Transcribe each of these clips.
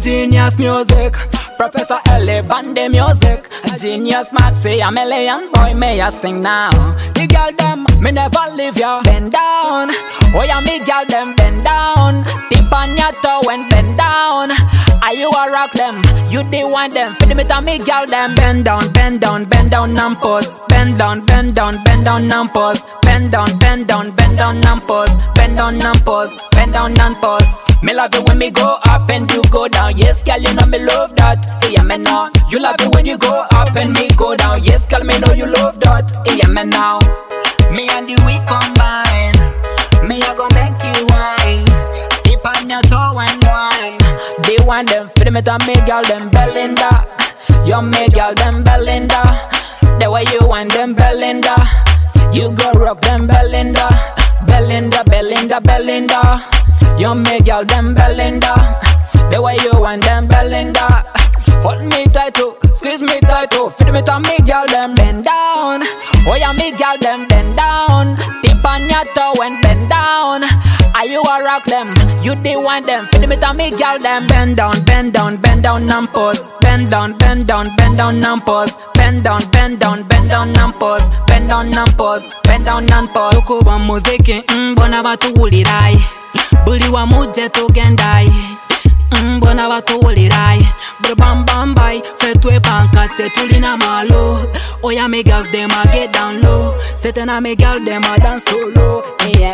Genius music, Professor Ellie Bande music. Genius Maxi, a million boy, may I sing now. The girl them, me never leave ya. Bend down, oh yeah, me girl them bend down. Tip on your toe and bend down. Are you a rock them? You the one them. Feed me to me girl them. Bend down, bend down, bend down and pose. Bend down, bend down, bend down and pose. Bend down, bend down, bend down and pose. Bend down and pose, bend down and pose. Me love it when me go up and you go down. Yes, girl, you know me love that. Yeah, me now. You love it when you go up and me go down. Yes, girl, me know you love that. Yeah, me now. Me and you we combine. Me I gon' make you wine. Tip on your toe and wine. They want them feed me to me girl them Belinda. You me girl them Belinda. The way you want them Belinda. You go rock them Belinda. Belinda, Belinda, Belinda. You me girl them Belinda. The way you want them Belinda. Hold me tight too, squeeze me tight too. Feed me to me girl them bend down. Oh yeah, me girl them bend down. Tip on your toe and bend down. Are you a rock them? You the one them. Feed me to me girl them bend down, bend down, bend down and pose. Bend down, bend down, bend down and pose. Bend down, bend down, bend down and pose. Bend down and pose, bend down and pose. Tukuba muziki, mbona batuwulirai. Buli wa muje tugendai. Mbona batuwulirai. Bam bam bye, fetwe pankate tulina malo. Oya me girls dem a get down low. Sitting on me girl dem a dance solo. Yeah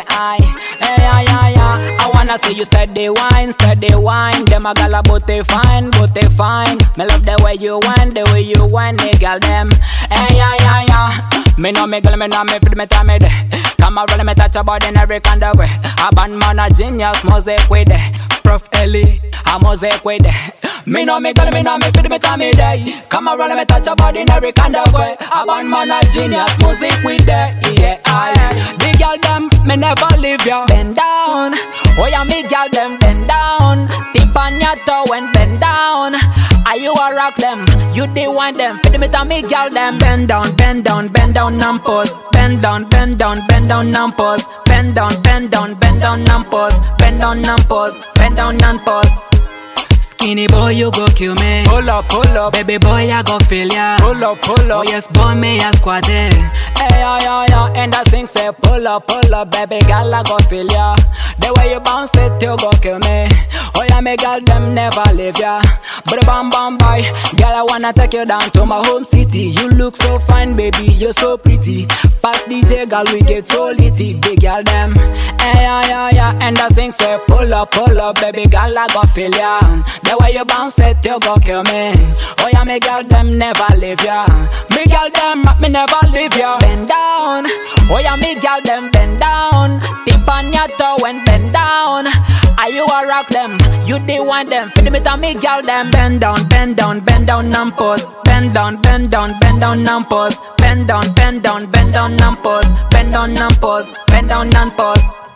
I wanna see you steady wine, steady wine. Dem a gal a booty fine, booty fine. Me love the way you whine, me girl dem. Yeah. Me know me girl, me know me feed me to me de. Come around me touch your body in every kind of way. A band man a genius, music with it. Prof Ellie, a music with it. Me know me girl, me know me feed me to me day. Come around me touch your body in every kind of way. A band man a genius, music with it. Yeah, the girl them, me never leave ya. Bend down, oh yeah, me girl them bend down. Tip on your toe and bend down. Are you a rock them? You the one them. Feed me to me girl them. Bend down, bend down, bend down and pose. Bend down, bend down, bend down and pose. Bend down, bend down, bend down and pose. Bend down and pose, bend down and pose. Skinny boy, you go kill me. Pull up. Baby boy, I go feel ya. Pull up. Oh yes, boy, me a squad there. Yeah. And I sing say, pull up. Baby girl, I go feel ya. The way you bounce it, you go kill me. Oh yeah, me girl, them never leave ya. But bam bye. Girl, I wanna take you down to my home city. You look so fine, baby, you're so pretty. Past DJ, girl, we get so litty. Big girl, them. Yeah. And I sing say, pull up. Baby girl, I go feel ya. The way you bounce it, you go kill me. Oh yeah, me girl, them never leave ya. Me girl, them, me never leave ya. Bend down. Oh yeah, me girl, them bend down. Tip on your toe and bend down. Are you a rock them? You the one them. Feed me to me girl, them bend down, bend down, bend down and pose. Bend down, bend down, bend down and pose. Bend down, bend down, bend down and pose. Bend down and pose, bend down and pose.